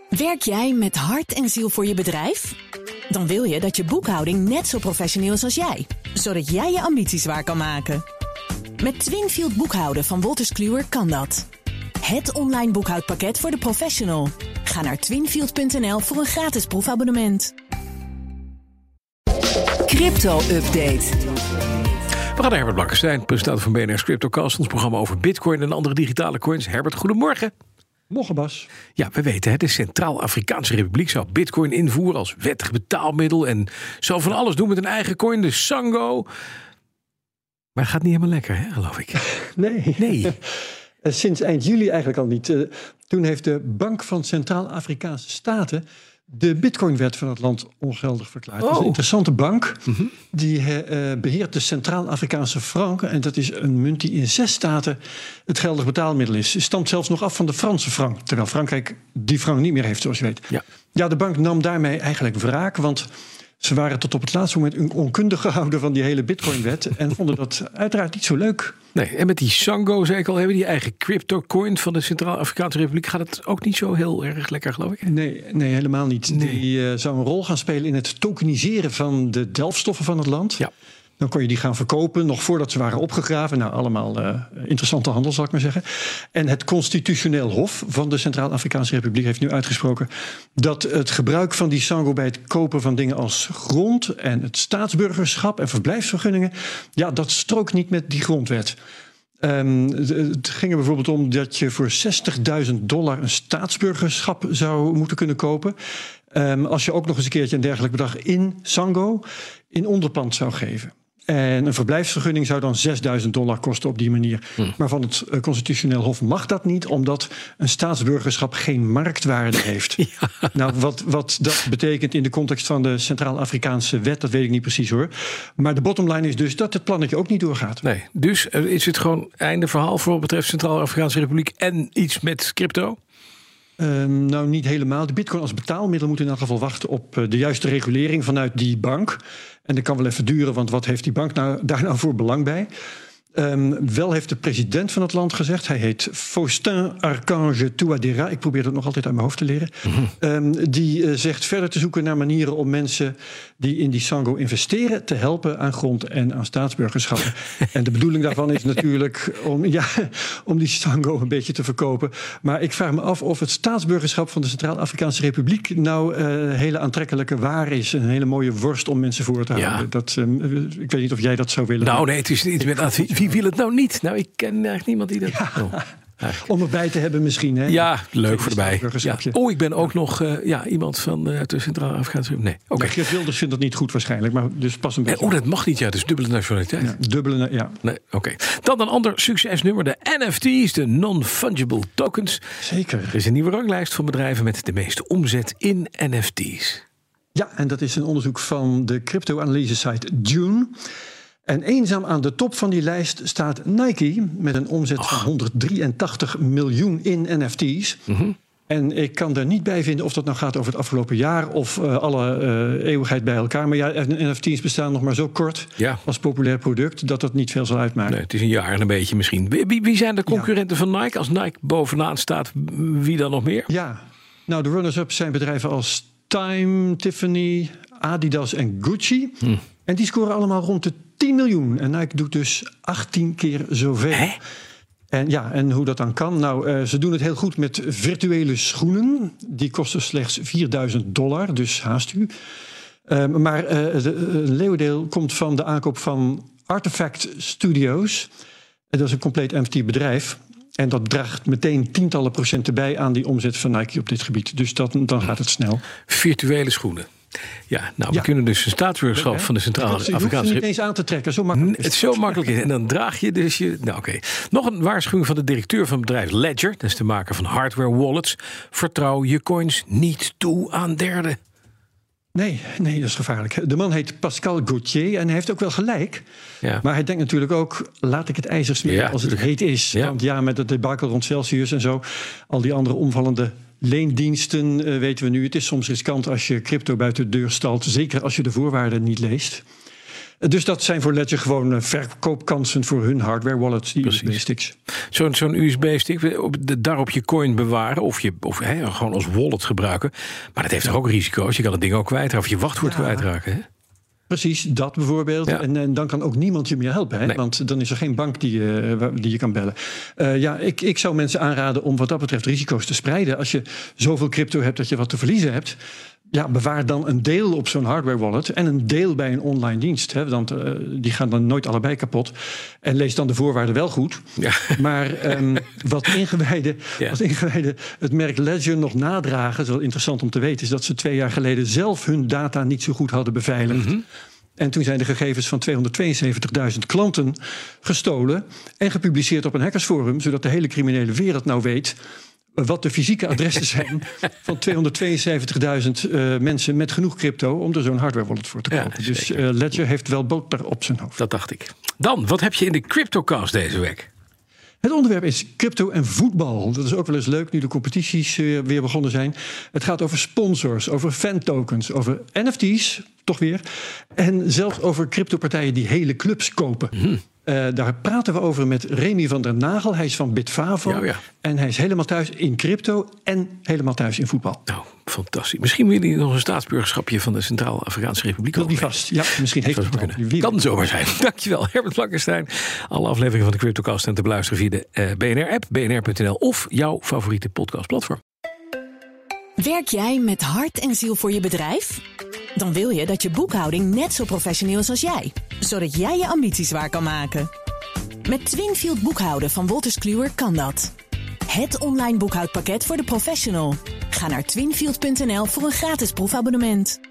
Werk jij met hart en ziel voor je bedrijf? Dan wil je dat je boekhouding net zo professioneel is als jij, zodat jij je ambities waar kan maken. Met Twinfield boekhouden van Wolters Kluwer kan dat. Het online boekhoudpakket voor de professional. Ga naar twinfield.nl voor een gratis proefabonnement. Crypto-update. We gaan naar Herbert Blankenstein, presentator van BNR's CryptoCast, ons programma over Bitcoin en andere digitale coins. Herbert, goedemorgen. Morgen, Bas. Ja, we weten, de Centraal-Afrikaanse Republiek zou Bitcoin invoeren als wettig betaalmiddel en zou van alles doen met een eigen coin, de Sango. Maar het gaat niet helemaal lekker, hè, geloof ik. Nee. Sinds eind juli eigenlijk al niet. Toen heeft de Bank van Centraal-Afrikaanse Staten de Bitcoin-wet van het land ongeldig verklaard. Dat is een interessante bank. Mm-hmm. Die beheert de Centraal-Afrikaanse frank. En dat is een munt die in 6 staten het geldig betaalmiddel is. Het stamt zelfs nog af van de Franse frank. Terwijl Frankrijk die frank niet meer heeft, zoals je weet. Ja, de bank nam daarmee eigenlijk wraak. Want ze waren tot op het laatste moment onkundig gehouden van die hele Bitcoin-wet. En vonden dat uiteraard niet zo leuk. Nee, en met die Sango, zei ik al, hebben die eigen crypto-coin van de Centraal-Afrikaanse Republiek. Gaat het ook niet zo heel erg lekker, geloof ik? Nee, helemaal niet. Nee. Die zou een rol gaan spelen in het tokeniseren van de delfstoffen van het land. Ja. Dan kon je die gaan verkopen, nog voordat ze waren opgegraven. Nou, allemaal interessante handel, zal ik maar zeggen. En het Constitutioneel Hof van de Centraal-Afrikaanse Republiek heeft nu uitgesproken dat het gebruik van die Sango bij het kopen van dingen als grond en het staatsburgerschap en verblijfsvergunningen, ja, dat strookt niet met die grondwet. Het ging er bijvoorbeeld om dat je voor $60.000 een staatsburgerschap zou moeten kunnen kopen. Als je ook nog eens een keertje een dergelijk bedrag in Sango in onderpand zou geven. En een verblijfsvergunning zou dan $6.000 kosten op die manier. Maar van het Constitutioneel Hof mag dat niet, omdat een staatsburgerschap geen marktwaarde heeft. Ja. Nou, wat dat betekent in de context van de Centraal-Afrikaanse wet, dat weet ik niet precies hoor. Maar de bottomline is dus dat het plannetje ook niet doorgaat. Nee, dus is het gewoon einde verhaal voor wat betreft Centraal-Afrikaanse Republiek en iets met crypto? Nou, niet helemaal. De bitcoin als betaalmiddel moet in elk geval wachten op de juiste regulering vanuit die bank. En dat kan wel even duren, want wat heeft die bank daar nou voor belang bij? Wel heeft de president van het land gezegd, hij heet Faustin Archange Touadéra, ik probeer dat nog altijd uit mijn hoofd te leren. Die zegt verder te zoeken naar manieren om mensen die in die Sango investeren te helpen aan grond en aan staatsburgerschappen. En de bedoeling daarvan is natuurlijk om die Sango een beetje te verkopen. Maar ik vraag me af of het staatsburgerschap van de Centraal-Afrikaanse Republiek nou hele aantrekkelijke waar is. Een hele mooie worst om mensen voor te houden. Ja. Ik weet niet of jij dat zou willen. Nou nee, het is niet met advies. Wie wil het nou niet? Nou, ik ken eigenlijk niemand die dat... Om erbij te hebben misschien. Hè? Ja, leuk voor erbij. Ja. Ik ben ook nog iemand van de Centraal-Afrikaanse... Nee, oké. Geert Wilders vindt dat niet goed waarschijnlijk, maar dus pas een beetje... dat mag niet, ja. Dus dubbele nationaliteit. Ja, Nee, oké. Dan een ander succesnummer, de NFT's, de Non-Fungible Tokens. Zeker. Er is een nieuwe ranglijst van bedrijven met de meeste omzet in NFT's. Ja, en dat is een onderzoek van de crypto-analyse-site Dune. En eenzaam aan de top van die lijst staat Nike met een omzet van 183 miljoen in NFT's. Mm-hmm. En ik kan daar niet bij vinden of dat nou gaat over het afgelopen jaar of alle eeuwigheid bij elkaar. Maar ja, NFT's bestaan nog maar zo kort als populair product dat dat niet veel zal uitmaken. Nee, het is een jaar en een beetje misschien. Wie zijn de concurrenten van Nike? Als Nike bovenaan staat, wie dan nog meer? Ja, nou de runners-up zijn bedrijven als Time, Tiffany, Adidas en Gucci. En die scoren allemaal rond de 10 miljoen. En Nike doet dus 18 keer zoveel. Hè? En hoe dat dan kan? Nou, ze doen het heel goed met virtuele schoenen. Die kosten slechts $4.000, dus haast u. Maar een leeuwendeel komt van de aankoop van Artifact Studios. Dat is een compleet NFT-bedrijf. En dat draagt meteen tientallen procenten bij aan die omzet van Nike op dit gebied. Dus dan gaat het snel. Virtuele schoenen. Ja, nou, we kunnen dus een staatsburgerschap van de Centraal-Afrikaanse... Je hoeft ze niet eens aan te trekken, zo makkelijk is het. Zo makkelijk is. En dan draag je dus je... Nou, oké. Nog een waarschuwing van de directeur van het bedrijf Ledger. Dat is de maker van hardware wallets. Vertrouw je coins niet toe aan derden. Nee, dat is gevaarlijk. De man heet Pascal Gauthier en hij heeft ook wel gelijk. Ja. Maar hij denkt natuurlijk ook, laat ik het ijzer smeren als het heet is. Ja. Want met het debacle rond Celsius en zo, al die andere omvallende leendiensten weten we nu. Het is soms riskant als je crypto buiten de deur stalt, zeker als je de voorwaarden niet leest. Dus dat zijn voor Ledger gewoon verkoopkansen voor hun hardware wallets, die USB-sticks. Zo'n USB-stick, daarop je coin bewaren of gewoon als wallet gebruiken. Maar dat heeft toch ook risico's? Je kan het ding ook kwijtraken of je wachtwoord kwijtraken, hè? Precies, dat bijvoorbeeld. Ja. En dan kan ook niemand je meer helpen. Hè? Nee. Want dan is er geen bank die je kan bellen. Ik zou mensen aanraden om wat dat betreft risico's te spreiden. Als je zoveel crypto hebt dat je wat te verliezen hebt, bewaar dan een deel op zo'n hardware wallet en een deel bij een online dienst. Hè? Want die gaan dan nooit allebei kapot. En lees dan de voorwaarden wel goed. Ja. Maar wat ingewijden het merk Ledger nog nadragen, dat is wel interessant om te weten, is dat ze 2 jaar geleden zelf hun data niet zo goed hadden beveiligd. Mm-hmm. En toen zijn de gegevens van 272.000 klanten gestolen en gepubliceerd op een hackersforum, zodat de hele criminele wereld nou weet wat de fysieke adressen zijn van 272.000 mensen met genoeg crypto om er zo'n hardware wallet voor te kopen. Dus Ledger heeft wel boter op zijn hoofd. Dat dacht ik. Dan, wat heb je in de CryptoCast deze week? Het onderwerp is crypto en voetbal. Dat is ook wel eens leuk nu de competities weer begonnen zijn. Het gaat over sponsors, over fan-tokens, over NFT's, toch weer. En zelfs over cryptopartijen die hele clubs kopen. Mm-hmm. Daar praten we over met Remy van der Nagel. Hij is van Bitvavo. Ja. En hij is helemaal thuis in crypto en helemaal thuis in voetbal. Nou, fantastisch. Misschien wil hij nog een staatsburgerschapje van de Centraal-Afrikaanse Republiek. Wil die vast? Ja, misschien heeft het wel. Kan zomaar zijn. Dankjewel, Herbert Blankenstein. Alle afleveringen van de CryptoCast en te beluisteren via de BNR-app, bnr.nl of jouw favoriete podcastplatform. Werk jij met hart en ziel voor je bedrijf? Dan wil je dat je boekhouding net zo professioneel is als jij, zodat jij je ambities waar kan maken. Met Twinfield boekhouden van Wolters Kluwer kan dat. Het online boekhoudpakket voor de professional. Ga naar twinfield.nl voor een gratis proefabonnement.